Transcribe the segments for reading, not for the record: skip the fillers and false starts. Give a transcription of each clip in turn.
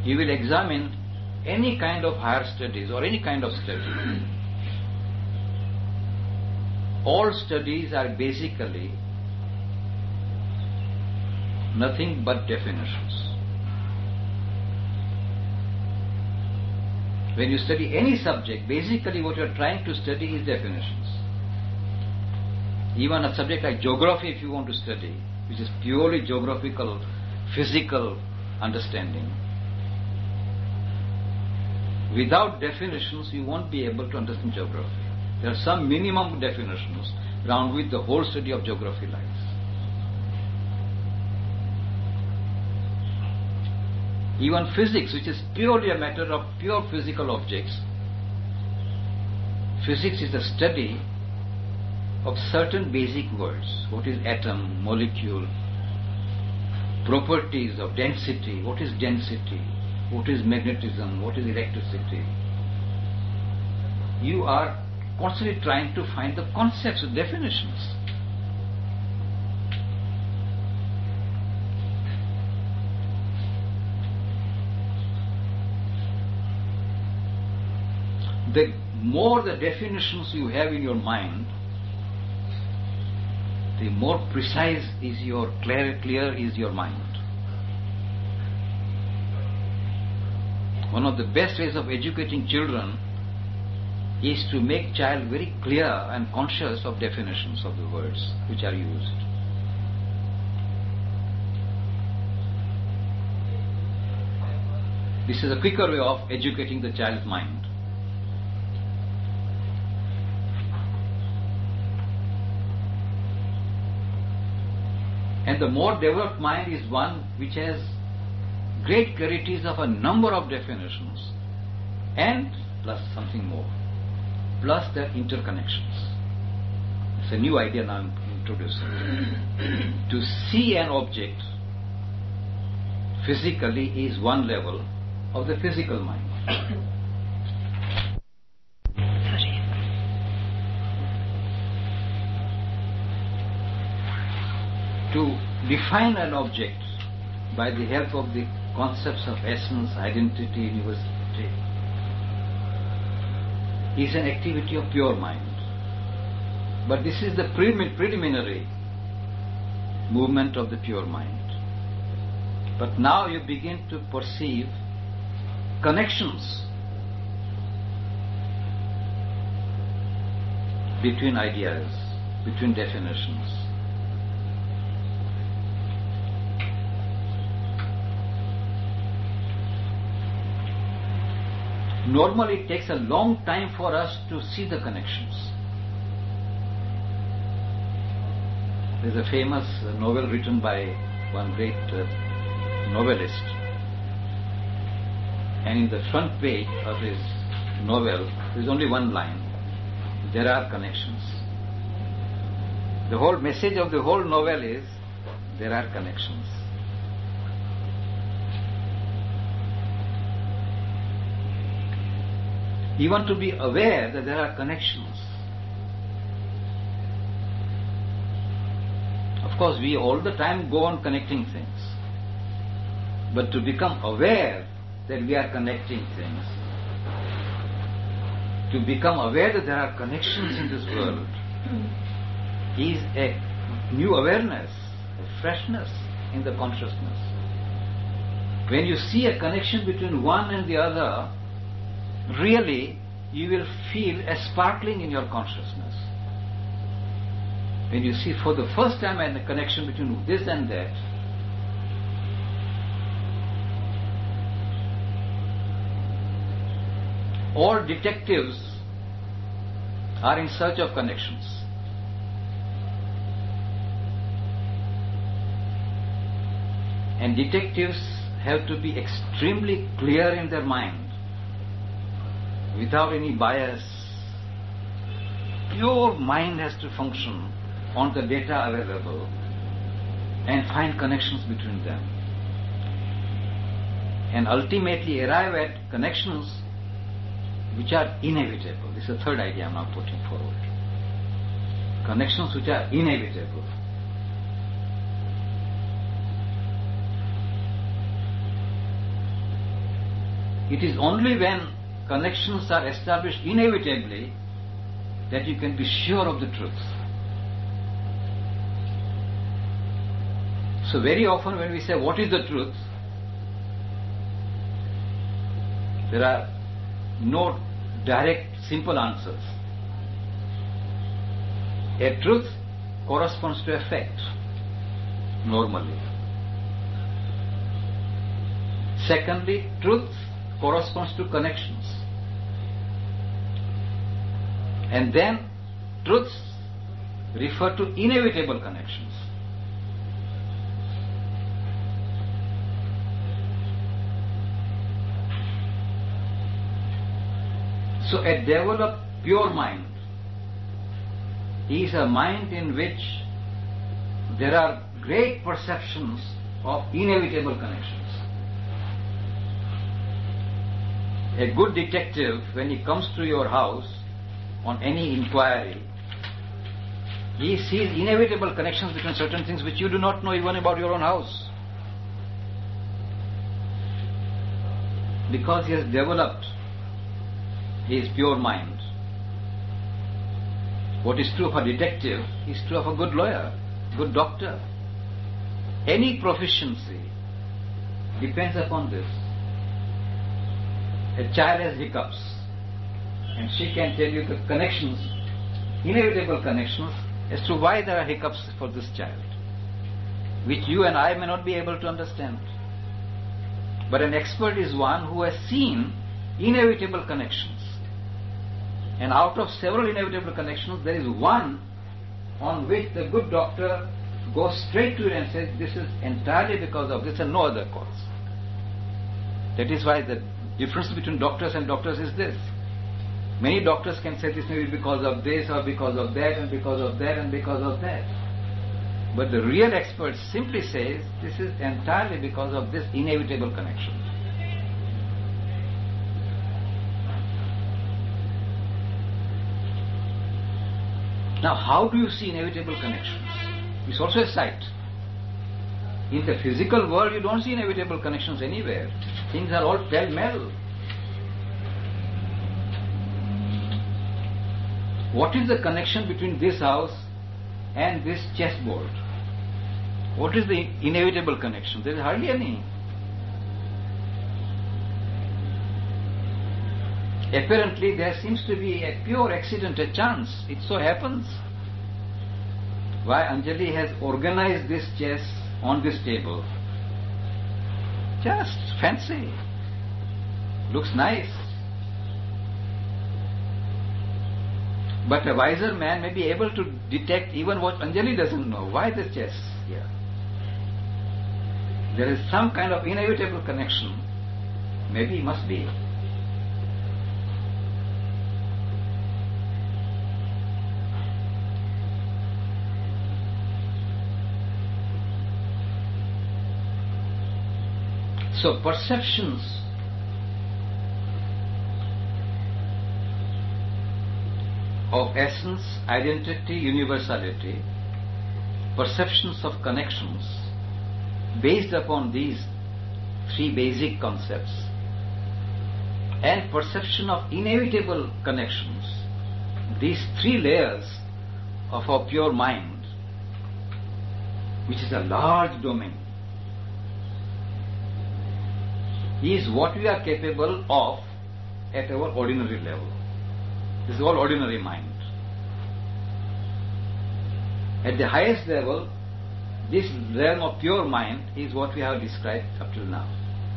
you will examine any kind of higher studies or any kind of study. All studies are basically nothing but definitions. When you study any subject, basically what you are trying to study is definitions. Even a subject like geography, if you want to study, which is purely geographical, physical understanding, without definitions you won't be able to understand geography. There are some minimum definitions around which the whole study of geography lies. Even physics, which is purely a matter of pure physical objects, physics is a study of certain basic words. What is atom, molecule, properties of density, what is magnetism, what is electricity. You are constantly trying to find the concepts, the definitions. The more the definitions you have in your mind, the more precise is your, clear is your mind. One of the best ways of educating children is to make child very clear and conscious of definitions of the words which are used. This is a quicker way of educating the child's mind. And the more developed mind is one which has great clarities of a number of definitions and plus something more, plus their interconnections. It's a new idea now I'm introducing. To see an object physically is one level of the physical mind. To define an object by the help of the concepts of essence, identity, universality is an activity of pure mind. But this is the preliminary movement of the pure mind. But now you begin to perceive connections between ideas, between definitions. Normally it takes a long time for us to see the connections. There's a famous novel written by one great novelist, and in the front page of his novel there's only one line: there are connections. The whole message of the whole novel is there are connections. Even to be aware that there are connections. Of course, we all the time go on connecting things. But to become aware that we are connecting things, to become aware that there are connections in this world, is a new awareness, a freshness in the consciousness. When you see a connection between one and the other, really, you will feel a sparkling in your consciousness. When you see for the first time a connection between this and that, all detectives are in search of connections. And detectives have to be extremely clear in their mind, without any bias. Pure mind has to function on the data available and find connections between them. And ultimately arrive at connections which are inevitable. This is the third idea I'm now putting forward. Connections which are inevitable. It is only when connections are established inevitably that you can be sure of the truth. So very often when we say, what is the truth? There are no direct, simple answers. A truth corresponds to a fact, normally. Secondly, truth corresponds to connections. And then, truths refer to inevitable connections. So a developed pure mind is a mind in which there are great perceptions of inevitable connections. A good detective, when he comes to your house on any inquiry, he sees inevitable connections between certain things which you do not know even about your own house. Because he has developed his pure mind. What is true of a detective is true of a good lawyer, good doctor. Any proficiency depends upon this. A child has hiccups, and she can tell you the connections, inevitable connections, as to why there are hiccups for this child, which you and I may not be able to understand. But an expert is one who has seen inevitable connections. And out of several inevitable connections, there is one on which the good doctor goes straight to it and says, this is entirely because of this and no other cause. That is why the difference between doctors and doctors is this. Many doctors can say this may be because of this or because of that and because of that and because of that. But the real expert simply says this is entirely because of this inevitable connection. Now, how do you see inevitable connections? It's also a sight. In the physical world, you don't see inevitable connections anywhere. Things are all pell-mell. What is the connection between this house and this chessboard? What is the inevitable connection? There is hardly any. Apparently, there seems to be a pure accident, a chance. It so happens. Why Anjali has organized this chess on this table. Just fancy. Looks nice. But a wiser man may be able to detect even what Anjali doesn't know. Why the chess here? There is some kind of inevitable connection. Maybe must be. So perceptions of essence, identity, universality, perceptions of connections based upon these three basic concepts, and perception of inevitable connections, these three layers of our pure mind, which is a large domain, is what we are capable of at our ordinary level. This is all ordinary mind. At the highest level, this realm of pure mind is what we have described up till now.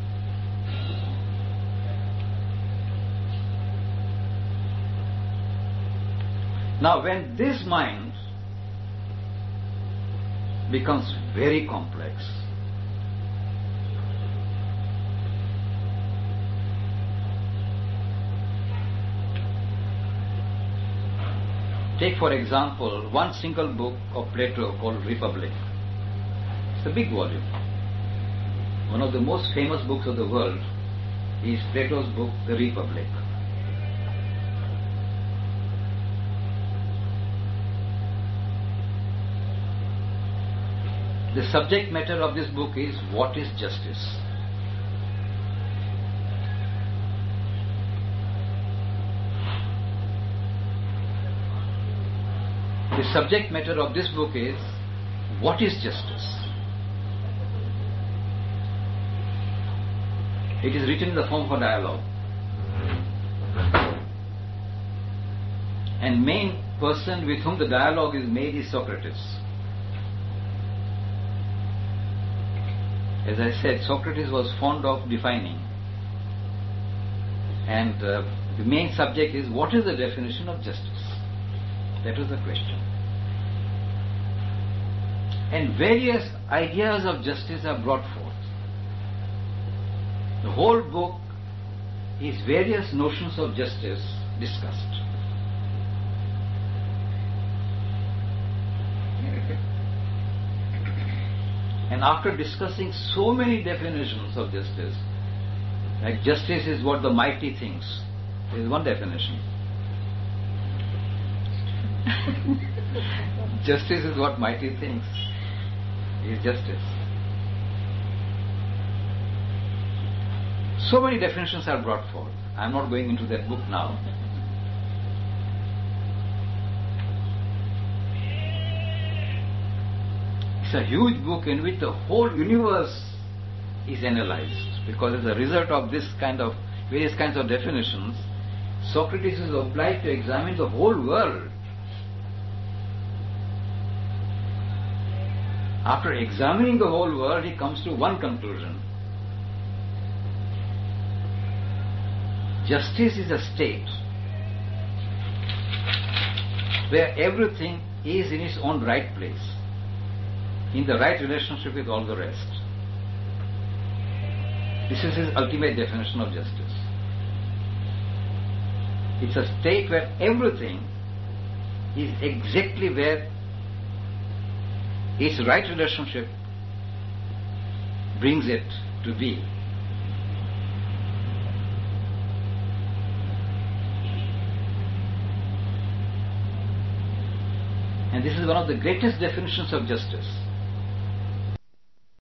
Now, when this mind becomes very complex, take, for example, one single book of Plato called Republic. It's a big volume. One of the most famous books of the world is Plato's book, The Republic. The subject matter of this book is what is justice. The subject matter of this book is, what is justice? It is written in the form of a dialogue. And main person with whom the dialogue is made is Socrates. As I said, Socrates was fond of defining. And the main subject is, what is the definition of justice? That was the question. And various ideas of justice are brought forth. The whole book is various notions of justice discussed. And after discussing so many definitions of justice, like justice is what the mighty thinks, is one definition. Justice is what mighty thinks, is justice. So many definitions are brought forth. I am not going into that book now. It's a huge book in which the whole universe is analyzed, because as a result of this kind of various kinds of definitions, Socrates is obliged to examine the whole world. After examining the whole world, he comes to one conclusion. Justice is a state where everything is in its own right place, in the right relationship with all the rest. This is his ultimate definition of justice. It's a state where everything is exactly where its right relationship brings it to be. And this is one of the greatest definitions of justice.